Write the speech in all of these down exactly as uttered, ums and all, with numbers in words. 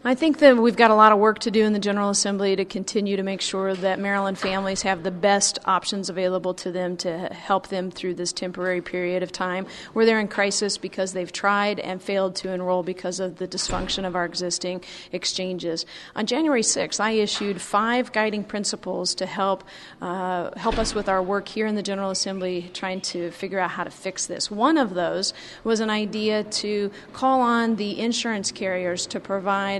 I think that we've got a lot of work to do in the General Assembly to continue to make sure that Maryland families have the best options available to them to help them through this temporary period of time where they're in crisis because they've tried and failed to enroll because of the dysfunction of our existing exchanges. On January sixth, I issued five guiding principles to help uh, help us with our work here in the General Assembly trying to figure out how to fix this. One of those was an idea to call on the insurance carriers to provide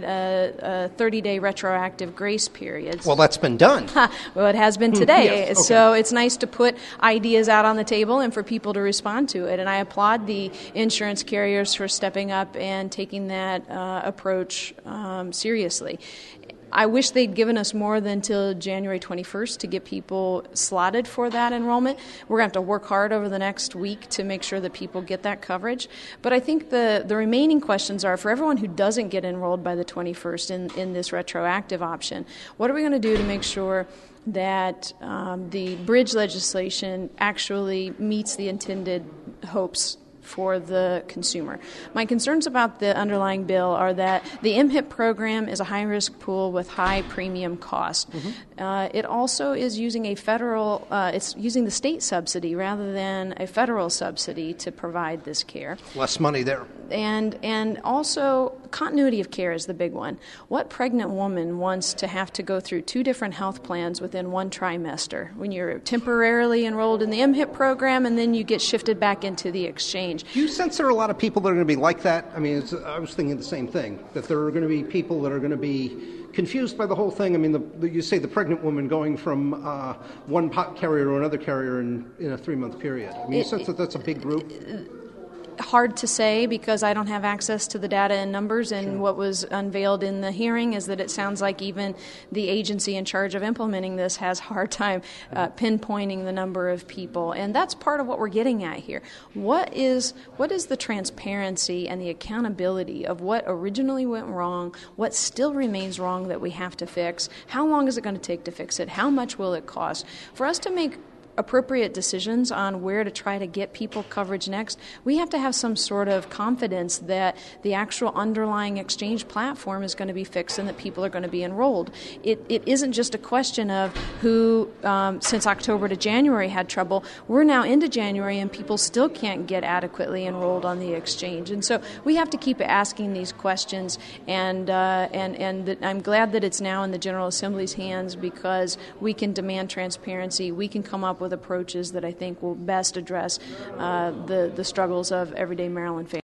a thirty-day retroactive grace period. Well, that's been done. Well, it has been today. Yes, okay. So it's nice to put ideas out on the table and for people to respond to it. And I applaud the insurance carriers for stepping up and taking that uh, approach um, seriously. I wish they'd given us more than until January twenty-first to get people slotted for that enrollment. We're going to have to work hard over the next week to make sure that people get that coverage. But I think the, the remaining questions are, for everyone who doesn't get enrolled by the twenty-first in, in this retroactive option, what are we going to do to make sure that um, the bridge legislation actually meets the intended hopes for the consumer? My concerns about the underlying bill are that the M HIP program is a high-risk pool with high premium cost. Mm-hmm. Uh, it also is using a federal, uh, it's using the state subsidy rather than a federal subsidy to provide this care. Less money there. And and also continuity of care is the big one. What pregnant woman wants to have to go through two different health plans within one trimester when you're temporarily enrolled in the M HIP program and then you get shifted back into the exchange? Do you sense there are a lot of people that are going to be like that? I mean, it's, I was thinking the same thing, that there are going to be people that are going to be confused by the whole thing. I mean, the, the, you say the pregnant woman going from uh, one pot carrier to another carrier in, in a three-month period. I mean, it, you sense that that's a big group? It, Hard to say because I don't have access to the data and numbers, and sure. What was unveiled in the hearing is that it sounds like even the agency in charge of implementing this has a hard time uh, pinpointing the number of people, and that's part of what we're getting at here. What is what is the transparency and the accountability of what originally went wrong, what still remains wrong that we have to fix, how long is it going to take to fix it, how much will it cost? For us to make appropriate decisions on where to try to get people coverage next, we have to have some sort of confidence that the actual underlying exchange platform is going to be fixed and that people are going to be enrolled. It, it isn't just a question of who, um, since October to January, had trouble. We're now into January and people still can't get adequately enrolled on the exchange. And so we have to keep asking these questions, and, uh, and, and that I'm glad that it's now in the General Assembly's hands because we can demand transparency. We can come up with with approaches that I think will best address uh, the, the struggles of everyday Maryland families.